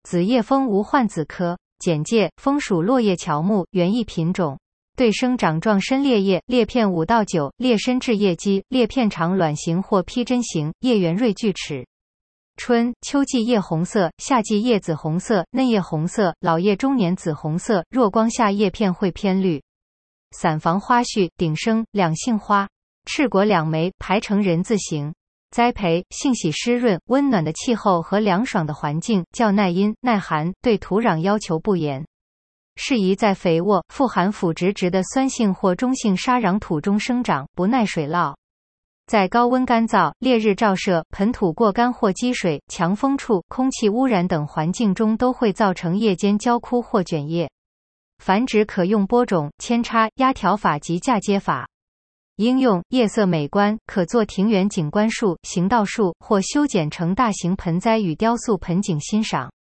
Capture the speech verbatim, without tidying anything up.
紫叶枫无患子科。简介：枫属落叶乔木园艺品种，对生长状深裂叶，裂片五到九，裂深至叶基，裂片长卵形或披针形，叶圆锐锯齿。春秋季叶红色，夏季叶紫红色，嫩叶红色，老叶中年紫红色，弱光下叶片会偏绿。伞房花序，顶生，两性花，赤果两枚，排成人字形。栽培性喜湿润、温暖的气候和凉爽的环境，较耐阴耐寒，对土壤要求不严，适宜在肥沃、富含腐殖质的酸性或中性沙壤土中生长，不耐水涝。在高温干燥、烈日照射、盆土过干或积水、强风处、空气污染等环境中都会造成叶间焦枯或卷叶。繁殖可用播种、扦插、压条法及嫁接法。应用叶色美观，可做庭园景观树、行道树或修剪成大型盆栽与雕塑盆景欣赏。